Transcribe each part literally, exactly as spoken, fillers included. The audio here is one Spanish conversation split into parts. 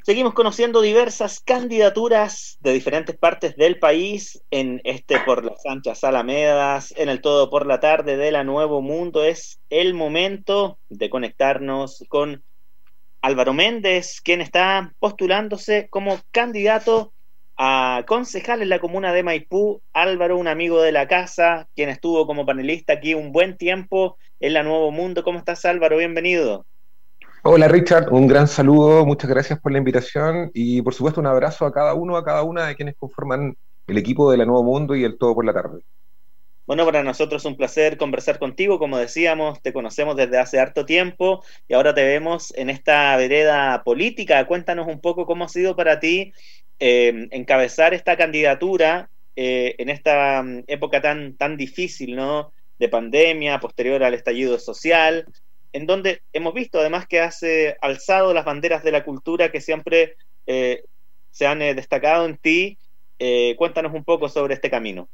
Seguimos conociendo diversas candidaturas de diferentes partes del país en este Por las Anchas Alamedas, en el Todo por la Tarde de la Nuevo Mundo. Es el momento de conectarnos con Álvaro Méndez, quien está postulándose como candidato a concejal en la comuna de Maipú. Álvaro, un amigo de la casa, quien estuvo como panelista aquí un buen tiempo en la Nuevo Mundo. ¿Cómo estás, Álvaro? Bienvenido. Hola Richard, un gran saludo, muchas gracias por la invitación y por supuesto un abrazo a cada uno, a cada una de quienes conforman el equipo de La Nuevo Mundo y el Todo por la Tarde. Bueno, para nosotros es un placer conversar contigo. Como decíamos, te conocemos desde hace harto tiempo y ahora te vemos en esta vereda política. Cuéntanos un poco cómo ha sido para ti eh, encabezar esta candidatura eh, en esta um, época tan, tan difícil, ¿no? De pandemia, posterior al estallido social, en donde hemos visto además que has eh, alzado las banderas de la cultura que siempre eh, se han eh, destacado en ti. Eh, cuéntanos un poco sobre este camino.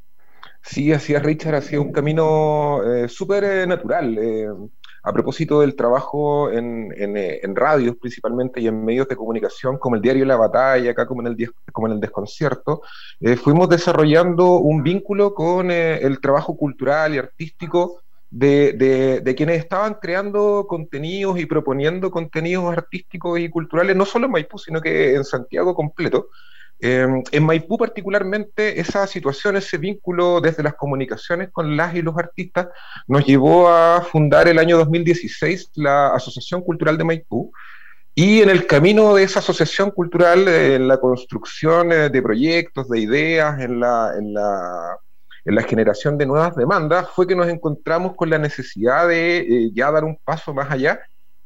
Sí, así es Richard, ha sido un camino eh, súper eh, natural. Eh, a propósito del trabajo en, en, eh, en radios principalmente y en medios de comunicación como el diario La Batalla, acá como en el, Dies- como en el Desconcierto, eh, fuimos desarrollando un vínculo con eh, el trabajo cultural y artístico de, de, de quienes estaban creando contenidos y proponiendo contenidos artísticos y culturales, no solo en Maipú, sino que en Santiago completo. Eh, en Maipú particularmente esa situación, ese vínculo desde las comunicaciones con las y los artistas nos llevó a fundar el año dos mil dieciséis la Asociación Cultural de Maipú y en el camino de esa asociación cultural, eh, en la construcción eh, de proyectos, de ideas, en la, en la, en la generación de nuevas demandas, fue que nos encontramos con la necesidad de eh, ya dar un paso más allá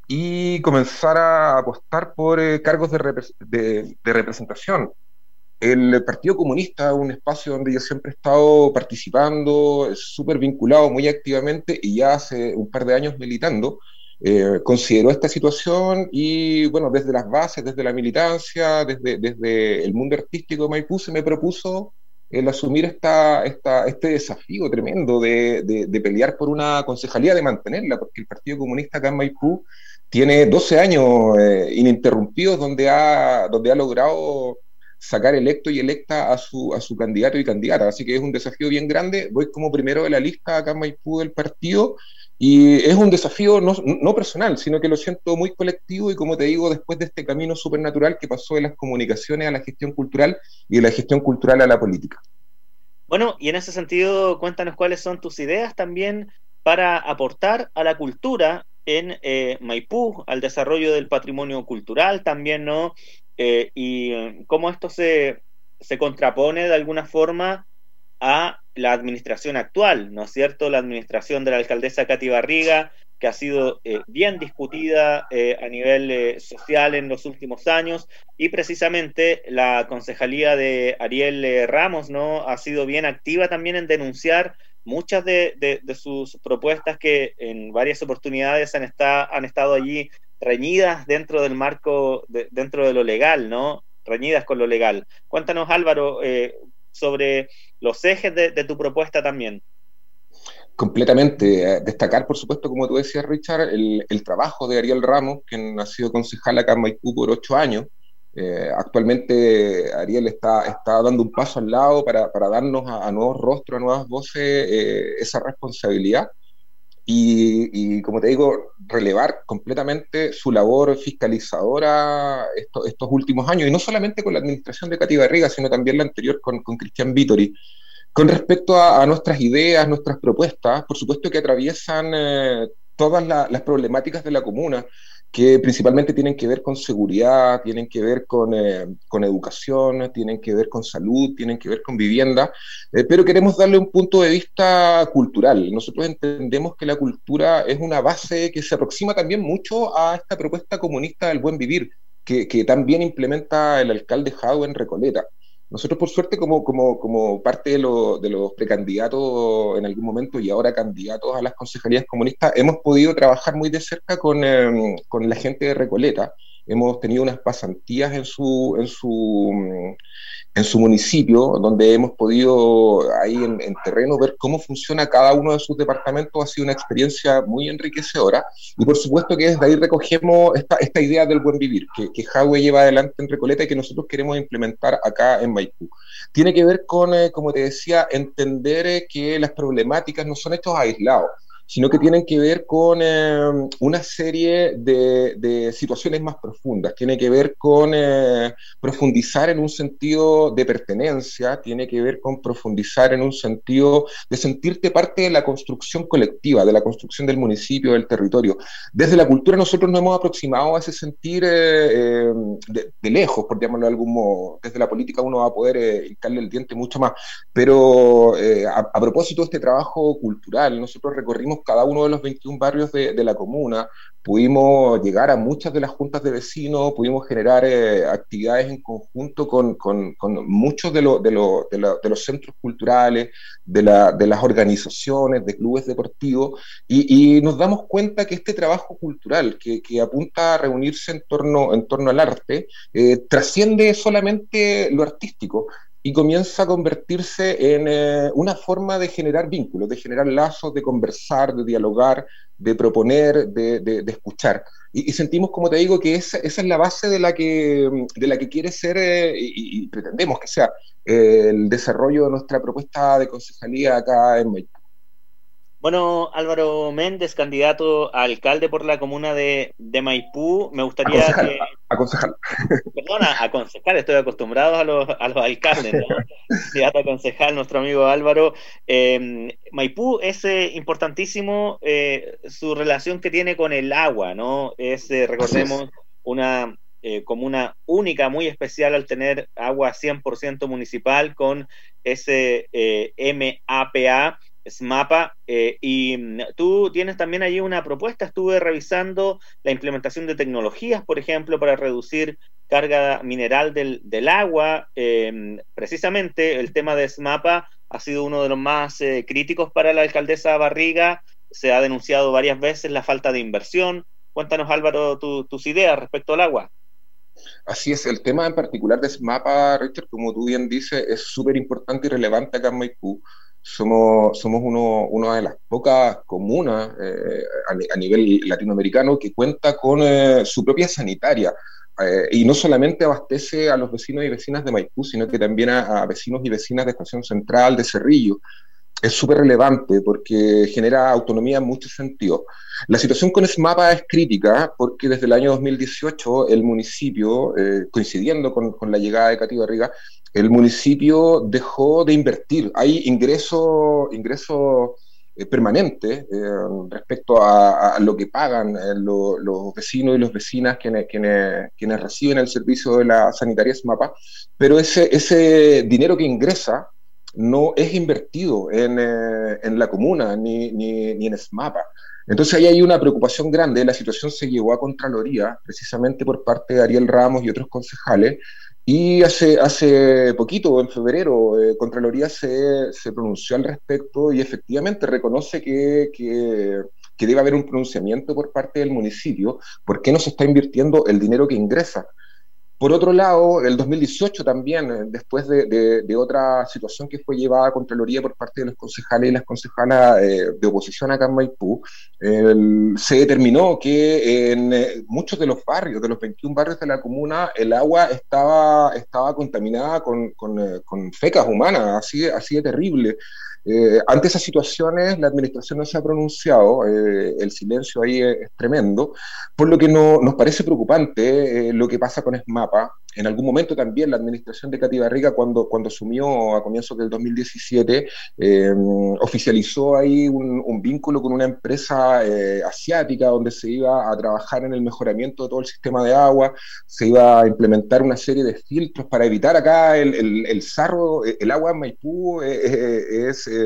y comenzar a apostar por eh, cargos de, repre- de, de representación. El Partido Comunista, un espacio donde yo siempre he estado participando, súper vinculado muy activamente y ya hace un par de años militando, eh, consideró esta situación y, bueno, desde las bases, desde la militancia, desde, desde el mundo artístico de Maipú, se me propuso el asumir esta, esta, este desafío tremendo de, de, de pelear por una concejalía, de mantenerla, porque el Partido Comunista acá en Maipú tiene doce años eh, ininterrumpidos donde ha, donde ha logrado sacar electo y electa a su, a su candidato y candidata. Así que es un desafío bien grande. Voy como primero de la lista acá en Maipú del partido y es un desafío no, no personal, sino que lo siento muy colectivo y como te digo, después de este camino supernatural que pasó de las comunicaciones a la gestión cultural y de la gestión cultural a la política. Bueno, y en ese sentido, cuéntanos cuáles son tus ideas también para aportar a la cultura en eh, Maipú, al desarrollo del patrimonio cultural también, ¿no? Eh, y eh, cómo esto se, se contrapone de alguna forma a la administración actual, ¿no es cierto? La administración de la alcaldesa Katy Barriga, que ha sido eh, bien discutida eh, a nivel eh, social en los últimos años, y precisamente la concejalía de Ariel eh, Ramos, ¿no? Ha sido bien activa también en denunciar muchas de, de, de sus propuestas que en varias oportunidades han, está, han estado allí reñidas dentro del marco, de, dentro de lo legal, ¿no? Reñidas con lo legal. Cuéntanos, Álvaro, eh, sobre los ejes de, de tu propuesta también. Completamente. Eh, Destacar, por supuesto, como tú decías, Richard, el, el trabajo de Ariel Ramos, quien ha sido concejal acá en Maipú por ocho años. Eh, actualmente Ariel está, está dando un paso al lado para, para darnos a, a nuevos rostros, a nuevas voces, eh, esa responsabilidad. Y, y, como te digo, relevar completamente su labor fiscalizadora estos, estos últimos años, y no solamente con la administración de Katy Barriga, sino también la anterior con, con Cristian Vittori. Con respecto a, a nuestras ideas, nuestras propuestas, por supuesto que atraviesan eh, todas la, las problemáticas de la comuna, que principalmente tienen que ver con seguridad, tienen que ver con, eh, con educación, tienen que ver con salud, tienen que ver con vivienda, eh, pero queremos darle un punto de vista cultural. Nosotros entendemos que la cultura es una base que se aproxima también mucho a esta propuesta comunista del buen vivir, que, que también implementa el alcalde Jau en Recoleta. Nosotros, por suerte, como, como, como parte de, lo, de los precandidatos en algún momento y ahora candidatos a las concejalías comunistas, hemos podido trabajar muy de cerca con, eh, con la gente de Recoleta, hemos tenido unas pasantías en su, en su, en su municipio, donde hemos podido ahí en, en terreno ver cómo funciona cada uno de sus departamentos. Ha sido una experiencia muy enriquecedora, y por supuesto que desde ahí recogemos esta, esta idea del buen vivir, que, que Jadwe lleva adelante en Recoleta y que nosotros queremos implementar acá en Maipú. Tiene que ver con, eh, como te decía, entender eh, que las problemáticas no son hechos aislados, sino que tienen que ver con eh, una serie de, de situaciones más profundas. Tiene que ver con eh, profundizar en un sentido de pertenencia, tiene que ver con profundizar en un sentido de sentirte parte de la construcción colectiva, de la construcción del municipio, del territorio. Desde la cultura nosotros nos hemos aproximado a ese sentir eh, eh, de, de lejos, por llamarlo de algún modo. Desde la política uno va a poder eh, hincarle el diente mucho más, pero eh, a, a propósito de este trabajo cultural, nosotros recorrimos cada uno de los veintiún barrios de, de la comuna, pudimos llegar a muchas de las juntas de vecinos, pudimos generar eh, actividades en conjunto con, con, con muchos de, lo, de, lo, de, la, de los centros culturales, de, la, de las organizaciones, de clubes deportivos, y, y nos damos cuenta que este trabajo cultural que, que apunta a reunirse en torno, en torno al arte, eh, trasciende solamente lo artístico, y comienza a convertirse en eh, una forma de generar vínculos, de generar lazos, de conversar, de dialogar, de proponer, de, de, de escuchar. Y, y sentimos, como te digo, que esa, esa es la base de la que, de la que quiere ser, eh, y, y pretendemos que sea, eh, el desarrollo de nuestra propuesta de concejalía acá en Maipú. Bueno, Álvaro Méndez, candidato a alcalde por la comuna de, de Maipú, me gustaría Aconsejal, que... aconsejal. Perdona, a concejal, estoy acostumbrado a los, a los alcaldes, ¿no? Candidato a concejal, nuestro amigo Álvaro. Eh, Maipú es eh, importantísimo eh, su relación que tiene con el agua, ¿no? Es, eh, recordemos, es. una eh, comuna única, muy especial al tener agua cien por ciento municipal con ese eh, M A P A, SMAPA, eh, y tú tienes también allí una propuesta. Estuve revisando la implementación de tecnologías, por ejemplo, para reducir carga mineral del, del agua. Eh, precisamente el tema de SMAPA ha sido uno de los más eh, críticos para la alcaldesa Barriga. Se ha denunciado varias veces la falta de inversión. Cuéntanos, Álvaro, tu, tus ideas respecto al agua. Así es, el tema en particular de SMAPA, Richard, como tú bien dices, es súper importante y relevante acá en Maipú. Somos, somos uno, una de las pocas comunas eh, a, a nivel latinoamericano que cuenta con eh, su propia sanitaria, eh, y no solamente abastece a los vecinos y vecinas de Maipú, sino que también a, a vecinos y vecinas de Estación Central, de Cerrillo. Es súper relevante porque genera autonomía en muchos sentidos. La situación con SMAPA es crítica porque desde el año dos mil dieciocho el municipio, eh, coincidiendo con, con la llegada de Katy Barriga, el municipio dejó de invertir. Hay ingresos ingreso, eh, permanentes eh, respecto a, a lo que pagan eh, lo, los vecinos y las vecinas quienes, quienes, quienes reciben el servicio de la sanitaria SMAPA, pero ese, ese dinero que ingresa no es invertido en, eh, en la comuna ni, ni, ni en SMAPA. Entonces ahí hay una preocupación grande. La situación se llevó a Contraloría precisamente por parte de Ariel Ramos y otros concejales, y hace, hace poquito, en febrero, eh, Contraloría se, se pronunció al respecto y efectivamente reconoce que, que, que debe haber un pronunciamiento por parte del municipio. ¿Por qué no se está invirtiendo el dinero que ingresa? Por otro lado, el dos mil dieciocho también, después de, de, de otra situación que fue llevada a Contraloría por parte de los concejales y las concejalas eh, de oposición acá en Maipú, el, se determinó que en eh, muchos de los barrios, de los veintiún barrios de la comuna, el agua estaba, estaba contaminada con, con, eh, con fecas humanas, así, así de terrible. Eh, ante esas situaciones, la administración no se ha pronunciado, eh, el silencio ahí es, es tremendo, por lo que no, nos parece preocupante eh, lo que pasa con SMAPA. En algún momento también la administración de Katy Barriga, cuando, cuando asumió a comienzos del dos mil diecisiete, eh, oficializó ahí un, un vínculo con una empresa eh, asiática donde se iba a trabajar en el mejoramiento de todo el sistema de agua, se iba a implementar una serie de filtros para evitar acá el, el, el sarro. El agua en Maipú eh, eh, es eh,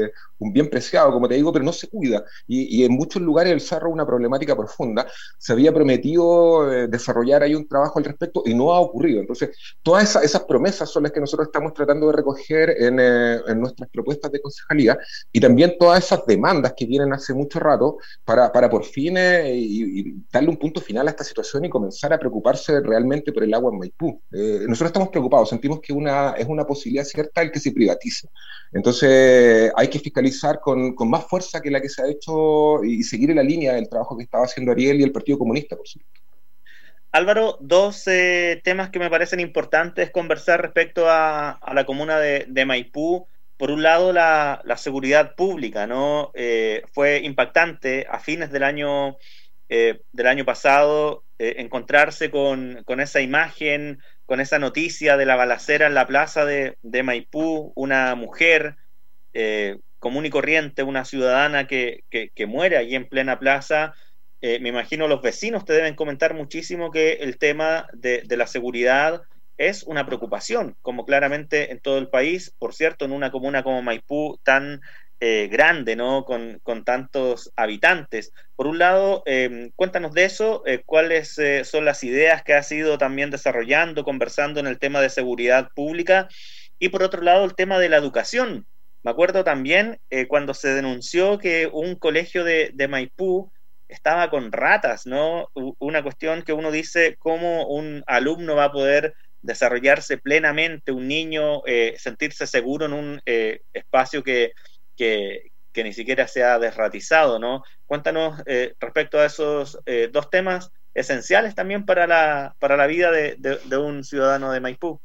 un bien preciado, como te digo, pero no se cuida. Y, y en muchos lugares el Cerro es una problemática profunda. Se había prometido eh, desarrollar ahí un trabajo al respecto y no ha ocurrido. Entonces, todas esa, esas promesas son las que nosotros estamos tratando de recoger en, eh, en nuestras propuestas de concejalía, y también todas esas demandas que vienen hace mucho rato para, para por fin eh, y, y darle un punto final a esta situación y comenzar a preocuparse realmente por el agua en Maipú. Eh, nosotros estamos preocupados, sentimos que una, es una posibilidad cierta el que se privatice. Entonces hay que fiscalizar con, con más fuerza que la que se ha hecho y seguir en la línea del trabajo que estaba haciendo Ariel y el Partido Comunista, por supuesto. Álvaro, dos eh, temas que me parecen importantes conversar respecto a, a la comuna de, de Maipú. Por un lado, la, la seguridad pública, ¿no? Eh, fue impactante a fines del año, eh, del año pasado eh, encontrarse con, con esa imagen, con esa noticia de la balacera en la plaza de, de Maipú, una mujer eh, común y corriente, una ciudadana que, que, que muere allí en plena plaza. Eh, me imagino los vecinos te deben comentar muchísimo que el tema de, de la seguridad es una preocupación, como claramente en todo el país, por cierto, en una comuna como Maipú tan eh, grande, ¿no? Con, con tantos habitantes. Por un lado, eh, cuéntanos de eso, eh, cuáles eh, son las ideas que has ido también desarrollando, conversando en el tema de seguridad pública, y por otro lado, el tema de la educación. Me acuerdo también eh, cuando se denunció que un colegio de, de Maipú estaba con ratas, ¿no? Una cuestión que uno dice, ¿cómo un alumno va a poder desarrollarse plenamente, un niño, eh, sentirse seguro en un eh, espacio que, que, que ni siquiera se ha desratizado, ¿no? Cuéntanos eh, respecto a esos eh, dos temas esenciales también para la, para la vida de, de, de un ciudadano de Maipú.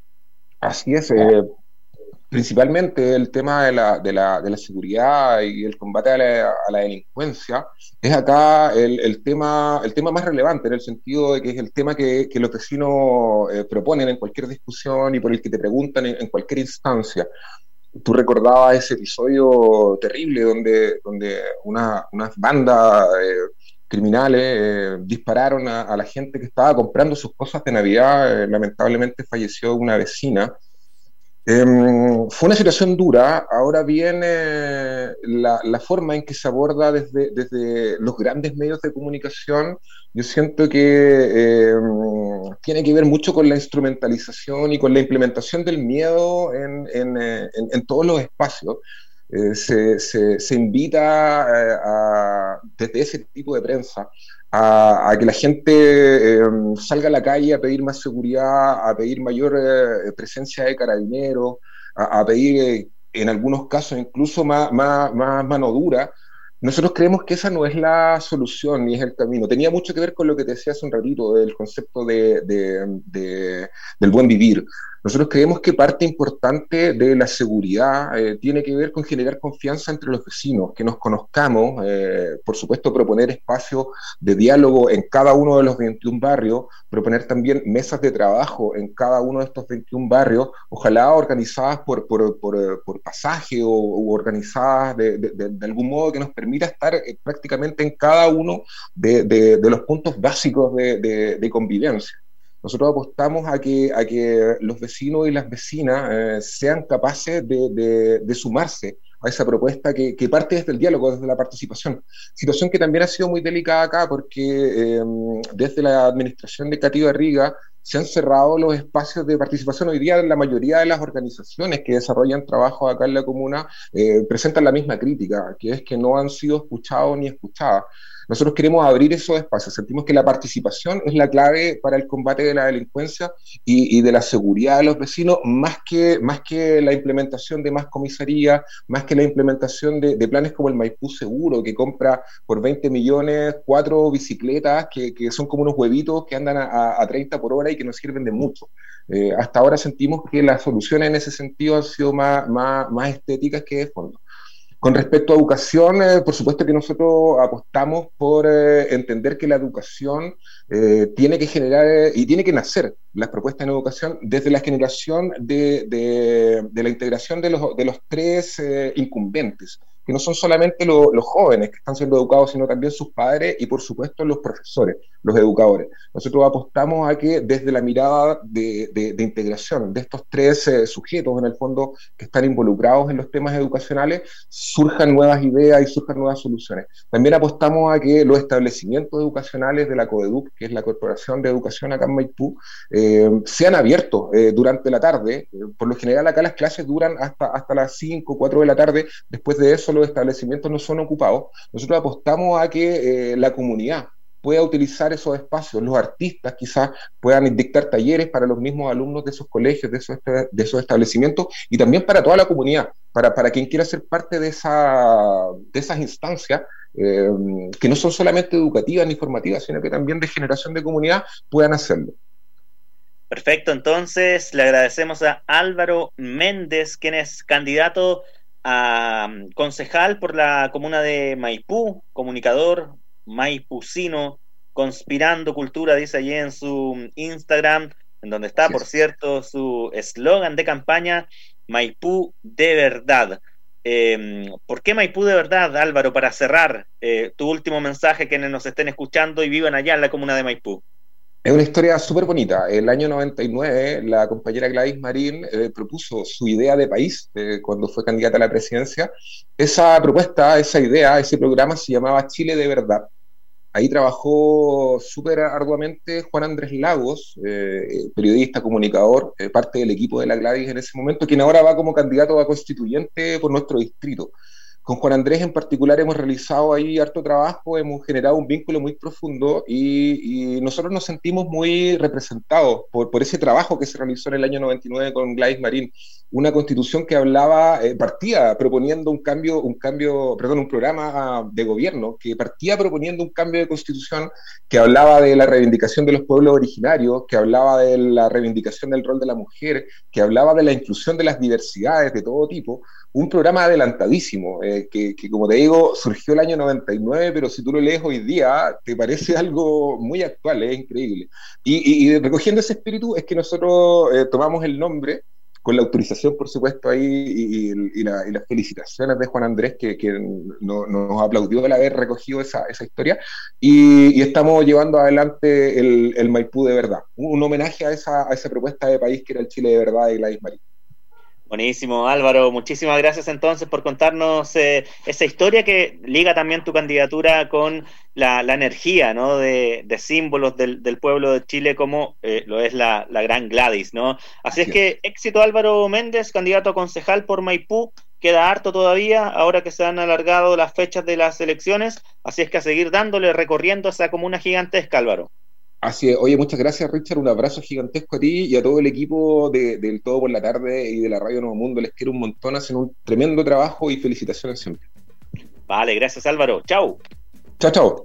Así es, eh, principalmente el tema de la, de la, de la seguridad y el combate a la, a la delincuencia es acá el, el, tema, el tema más relevante, en el sentido de que es el tema que, que los vecinos eh, proponen en cualquier discusión y por el que te preguntan en, en cualquier instancia. Tú recordabas ese episodio terrible donde, donde una, unas bandas eh, criminales eh, dispararon a, a la gente que estaba comprando sus cosas de Navidad. Eh, lamentablemente falleció una vecina. Eh, fue una situación dura. Ahora bien, eh, la, la forma en que se aborda desde, desde los grandes medios de comunicación, yo siento que eh, tiene que ver mucho con la instrumentalización y con la implementación del miedo en, en, en, en todos los espacios. Eh, se, se, se invita eh, a, desde ese tipo de prensa a, a que la gente eh, salga a la calle a pedir más seguridad, a pedir mayor eh, presencia de carabineros, a, a pedir eh, en algunos casos incluso más, más, más mano dura. Nosotros creemos que esa no es la solución ni es el camino. Tenía mucho que ver con lo que te decía hace un ratito del concepto de, de, de, del buen vivir. Nosotros creemos que parte importante de la seguridad eh, tiene que ver con generar confianza entre los vecinos, que nos conozcamos, eh, por supuesto proponer espacios de diálogo en cada uno de los veintiún barrios, proponer también mesas de trabajo en cada uno de estos veintiún barrios, ojalá organizadas por, por, por, por pasaje o, o organizadas de, de, de, de algún modo que nos permita estar eh, prácticamente en cada uno de, de, de los puntos básicos de, de, de convivencia. Nosotros apostamos a que, a que los vecinos y las vecinas eh, sean capaces de, de, de sumarse a esa propuesta que, que parte desde el diálogo, desde la participación. Situación que también ha sido muy delicada acá porque eh, desde la administración de Cati Barriga se han cerrado los espacios de participación. Hoy día la mayoría de las organizaciones que desarrollan trabajo acá en la comuna eh, presentan la misma crítica, que es que no han sido escuchados ni escuchadas. Nosotros queremos abrir esos espacios, sentimos que la participación es la clave para el combate de la delincuencia y, y de la seguridad de los vecinos, más que, más que la implementación de más comisaría, más que la implementación de, de planes como el Maipú Seguro, que compra por veinte millones cuatro bicicletas que, que son como unos huevitos que andan a, a treinta por hora y que no sirven de mucho. Eh, hasta ahora sentimos que las soluciones en ese sentido han sido más, más, más estéticas que de fondo. Con respecto a educación, eh, por supuesto que nosotros apostamos por eh, entender que la educación eh, tiene que generar eh, y tiene que nacer las propuestas en educación desde la generación de, de, de la integración de los, de los tres eh, incumbentes, que no son solamente lo, los jóvenes que están siendo educados, sino también sus padres y, por supuesto, los profesores, los educadores. Nosotros apostamos a que desde la mirada de, de, de integración de estos tres eh, sujetos, en el fondo, que están involucrados en los temas educacionales, surjan nuevas ideas y surjan nuevas soluciones. También apostamos a que los establecimientos educacionales de la COEDUC, que es la Corporación de Educación acá en Maipú, eh, sean abiertos eh, durante la tarde. Eh, por lo general acá las clases duran hasta, hasta las cinco, cuatro de la tarde. Después de eso los establecimientos no son ocupados. Nosotros apostamos a que eh, la comunidad pueda utilizar esos espacios, los artistas quizás puedan dictar talleres para los mismos alumnos de esos colegios, de esos, de esos establecimientos, y también para toda la comunidad, para, para quien quiera ser parte de, esa, de esas instancias, eh, que no son solamente educativas ni formativas, sino que también de generación de comunidad, puedan hacerlo. Perfecto, entonces le agradecemos a Álvaro Méndez, quien es candidato a concejal por la comuna de Maipú, comunicador maipucino, conspirando cultura, dice allí en su Instagram, en donde está, sí, por cierto, su eslogan de campaña, Maipú de verdad. Eh, ¿Por qué Maipú de verdad, Álvaro, para cerrar eh, tu último mensaje, quienes nos estén escuchando y vivan allá en la comuna de Maipú? Es una historia súper bonita. El año noventa y nueve, la compañera Gladys Marín eh, propuso su idea de país eh, cuando fue candidata a la presidencia. Esa propuesta, esa idea, ese programa se llamaba Chile de Verdad. Ahí trabajó súper arduamente Juan Andrés Lagos, eh, periodista, comunicador, eh, parte del equipo de la Gladys en ese momento, quien ahora va como candidato a constituyente por nuestro distrito. Con Juan Andrés en particular hemos realizado ahí harto trabajo, hemos generado un vínculo muy profundo y, y nosotros nos sentimos muy representados por, por ese trabajo que se realizó en el año noventa y nueve con Gladys Marín. Una constitución que hablaba, eh, partía proponiendo un cambio, un cambio, perdón, un programa de gobierno que partía proponiendo un cambio de constitución que hablaba de la reivindicación de los pueblos originarios, que hablaba de la reivindicación del rol de la mujer, que hablaba de la inclusión de las diversidades de todo tipo. Un programa adelantadísimo, eh, que, que como te digo, surgió el año noventa y nueve, pero si tú lo lees hoy día, te parece algo muy actual, es increíble. Y, y, y recogiendo ese espíritu es que nosotros eh, tomamos el nombre, con la autorización, por supuesto, ahí, y, y, y, la, y las felicitaciones de Juan Andrés, que, que no, nos aplaudió el haber recogido esa, esa historia, y, y estamos llevando adelante el, el Maipú de verdad, un, un homenaje a esa, a esa propuesta de país que era el Chile de verdad de Gladys Marín. Buenísimo, Álvaro, muchísimas gracias entonces por contarnos eh, esa historia que liga también tu candidatura con la, la energía, ¿no?, de, de símbolos del, del pueblo de Chile como eh, lo es la, la gran Gladys, ¿no? Así, Así es, es que éxito, Álvaro Méndez, candidato a concejal por Maipú. Queda harto todavía, ahora que se han alargado las fechas de las elecciones, así es que a seguir dándole, recorriendo esa comuna gigantesca, Álvaro. Así es. Oye, muchas gracias, Richard, un abrazo gigantesco a ti y a todo el equipo de, del Todo por la Tarde y de la Radio Nuevo Mundo, les quiero un montón, hacen un tremendo trabajo y felicitaciones siempre. Vale, gracias, Álvaro, chau. Chao, chao.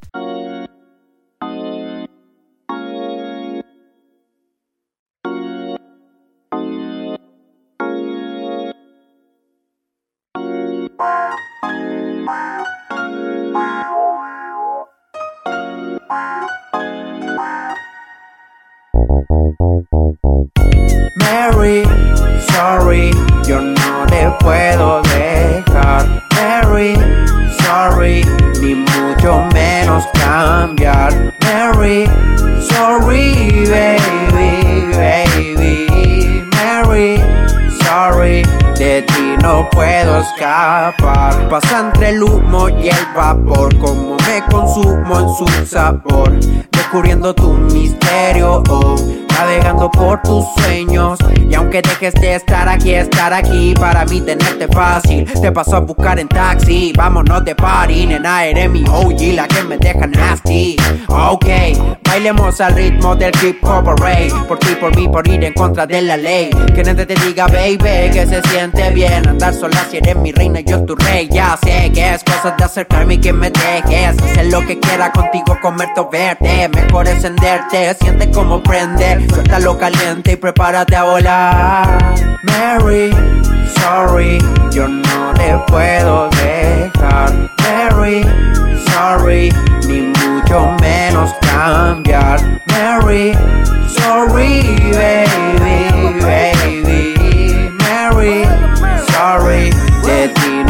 Mary, sorry, yo no te puedo dejar. Mary, sorry, ni mucho menos cambiar. Mary, sorry, baby, baby. Mary, sorry, de ti no puedo escapar. Pasa entre el humo y el vapor, como me consumo en su sabor, descubriendo tu misterio, oh, navegando por tus sueños. Y aunque dejes de estar aquí, estar aquí para mí tenerte fácil. Te paso a buscar en taxi, vámonos de party. Nena, eres mi O G, la que me deja nasty. Ok, bailemos al ritmo del hip hop array. Por ti, por mí, por ir en contra de la ley. Que nadie te diga, baby, que se siente bien andar sola si eres mi reina y yo tu rey. Ya sé que es cosa de acercarme y que me dejes hacer lo que quiera contigo, comerte o verte. Mejor encenderte, siente como prender. Suéltalo caliente y prepárate a volar. Mary, sorry, yo no te puedo dejar. Mary, sorry, ni mucho menos cambiar. Mary, sorry, baby, baby. Mary, sorry, de ti no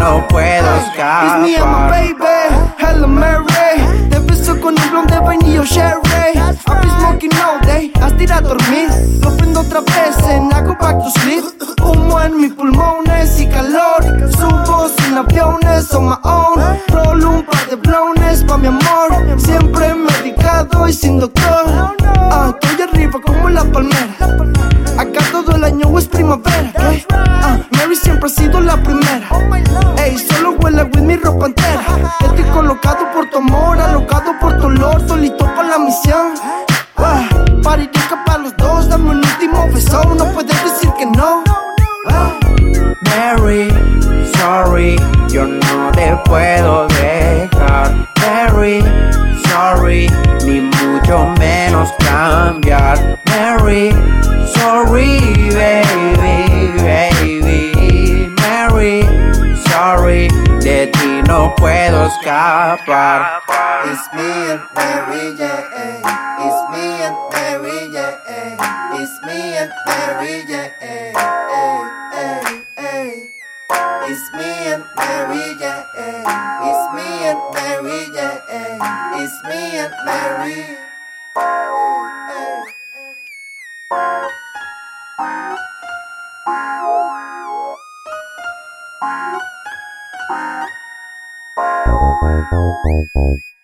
no puedo escapar. It's me and my baby, Hello Mary. Te beso con un blond de vainilla cherry. I've been smoking all day, hasta ir a dormir. Lo prendo otra vez en I go back to sleep. Humo en mis pulmones y calor. Subo sin aviones on my own. Rolo un par de blones pa' mi amor. Siempre medicado y sin doctor. Ah, estoy arriba como la palmera. Acá todo el año es primavera, ¿qué? Ah, Mary siempre ha sido la primera. Ey, solo huele with mi ropa entera. Estoy colocado por tu amor, alocado por tu olor, solito para la misión. Ah, paririca para los dos, dame un último beso, no puedes decir que no. Ah. Mary, sorry, yo no te puedo dejar. Mary, sorry, ni mucho menos cambiar. Mary, sorry, baby, baby. Mary, sorry, de ti no puedo escapar. It's me and Mary, yeah. It's me and Mary, yeah. It's me and Mary, yeah. It's me and Mary, yeah. It's me and Mary, yeah. It's me and Mary. Thank you.